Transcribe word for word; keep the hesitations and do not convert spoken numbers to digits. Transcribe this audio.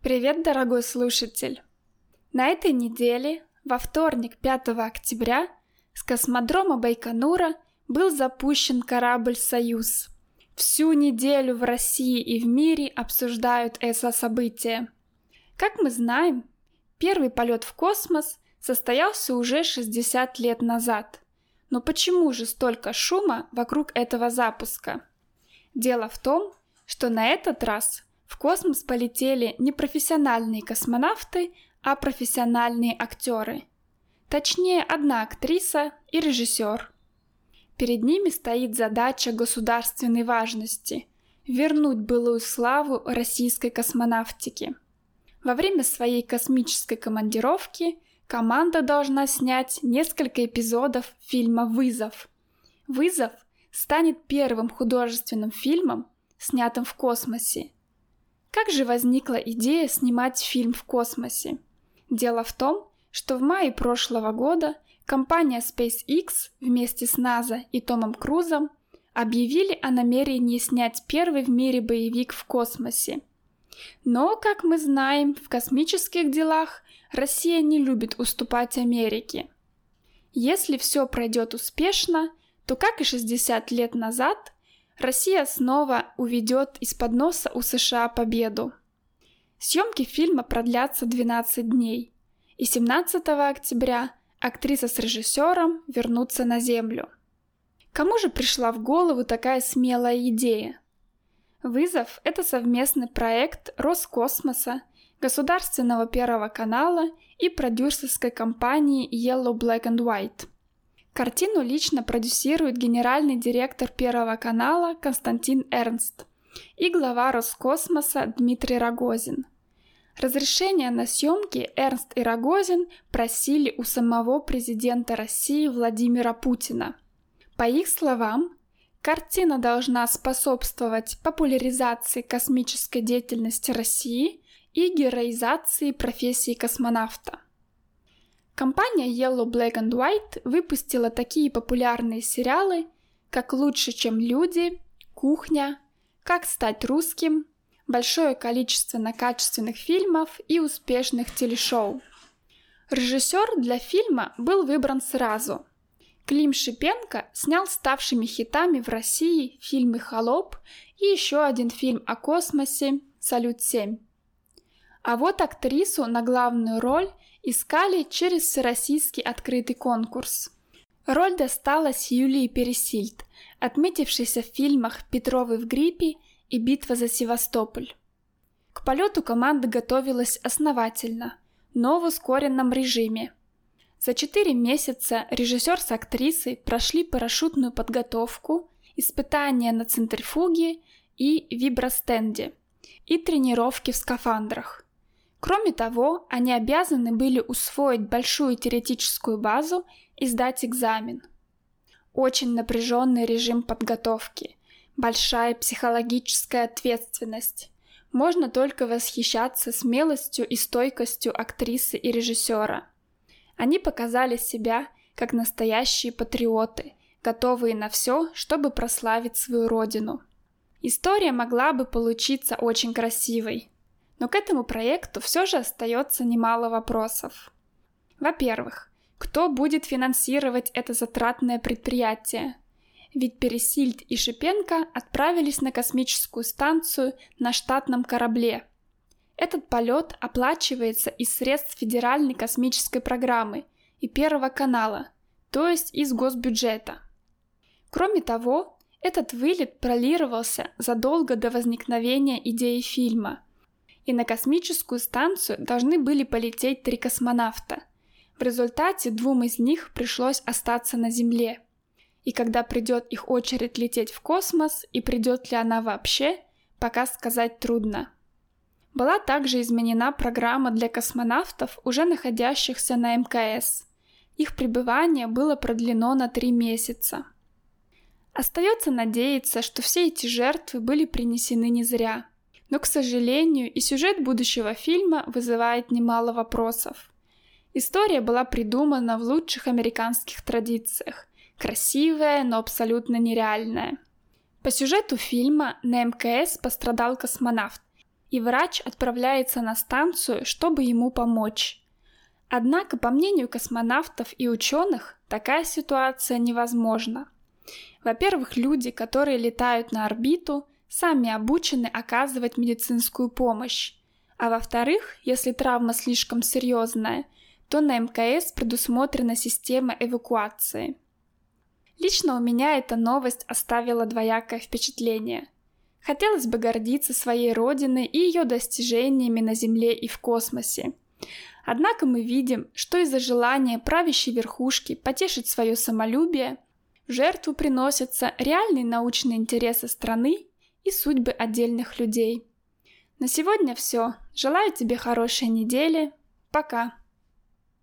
Привет, дорогой слушатель! На этой неделе, во вторник, пятого октября, с космодрома Байконура был запущен корабль «Союз». Всю неделю в России и в мире обсуждают это событие. Как мы знаем, первый полет в космос состоялся уже шестьдесят лет назад. Но почему же столько шума вокруг этого запуска? Дело в том, что на этот раз в космос полетели не профессиональные космонавты, а профессиональные актеры. Точнее, одна актриса и режиссер. Перед ними стоит задача государственной важности – вернуть былую славу российской космонавтики. Во время своей космической командировки команда должна снять несколько эпизодов фильма «Вызов». «Вызов» станет первым художественным фильмом, снятым в космосе. Как же возникла идея снимать фильм в космосе? Дело в том, что в мае прошлого года компания SpaceX вместе с НАСА и Томом Крузом объявили о намерении снять первый в мире боевик в космосе. Но, как мы знаем, в космических делах Россия не любит уступать Америке. Если все пройдет успешно, то, как и шестьдесят лет назад, Россия снова уведет из-под носа у США победу. Съемки фильма продлятся двенадцать дней, и семнадцатого октября актриса с режиссером вернутся на Землю. Кому же пришла в голову такая смелая идея? «Вызов» — это совместный проект Роскосмоса, Государственного Первого канала и продюсерской компании Yellow Black and White. Картину лично продюсирует генеральный директор Первого канала Константин Эрнст и глава Роскосмоса Дмитрий Рогозин. Разрешение на съемки Эрнст и Рогозин просили у самого президента России Владимира Путина. По их словам, картина должна способствовать популяризации космической деятельности России и героизации профессии космонавта. Компания Yellow Black and White выпустила такие популярные сериалы, как «Лучше, чем люди», «Кухня», «Как стать русским», большое количество качественных фильмов и успешных телешоу. Режиссер для фильма был выбран сразу. Клим Шипенко снял ставшими хитами в России фильмы «Холоп» и еще один фильм о космосе «Салют-семь». А вот актрису на главную роль искали через всероссийский открытый конкурс. Роль досталась Юлии Пересильд, отметившейся в фильмах «Петровы в гриппе» и «Битва за Севастополь». К полету команда готовилась основательно, но в ускоренном режиме. За четыре месяца режиссер с актрисой прошли парашютную подготовку, испытания на центрифуге и вибростенде и тренировки в скафандрах. Кроме того, они обязаны были усвоить большую теоретическую базу и сдать экзамен. Очень напряженный режим подготовки, большая психологическая ответственность. Можно только восхищаться смелостью и стойкостью актрисы и режиссера. Они показали себя как настоящие патриоты, готовые на все, чтобы прославить свою родину. История могла бы получиться очень красивой. Но к этому проекту все же остается немало вопросов. Во-первых, кто будет финансировать это затратное предприятие? Ведь Пересильд и Шипенко отправились на космическую станцию на штатном корабле. Этот полет оплачивается из средств Федеральной космической программы и Первого канала, то есть из госбюджета. Кроме того, этот вылет планировался задолго до возникновения идеи фильма. И на космическую станцию должны были полететь три космонавта. В результате двум из них пришлось остаться на Земле. И когда придет их очередь лететь в космос, и придет ли она вообще, пока сказать трудно. Была также изменена программа для космонавтов, уже находящихся на эм ка эс. Их пребывание было продлено на три месяца. Остается надеяться, что все эти жертвы были принесены не зря. Но, к сожалению, и сюжет будущего фильма вызывает немало вопросов. История была придумана в лучших американских традициях. Красивая, но абсолютно нереальная. По сюжету фильма на эм ка эс пострадал космонавт, и врач отправляется на станцию, чтобы ему помочь. Однако, по мнению космонавтов и ученых, такая ситуация невозможна. Во-первых, люди, которые летают на орбиту, сами обучены оказывать медицинскую помощь. А во-вторых, если травма слишком серьезная, то на эм ка эс предусмотрена система эвакуации. Лично у меня эта новость оставила двоякое впечатление. Хотелось бы гордиться своей родиной и ее достижениями на Земле и в космосе. Однако мы видим, что из-за желания правящей верхушки потешить свое самолюбие в жертву приносятся реальные научные интересы страны и судьбы отдельных людей. На сегодня все. Желаю тебе хорошей недели. Пока.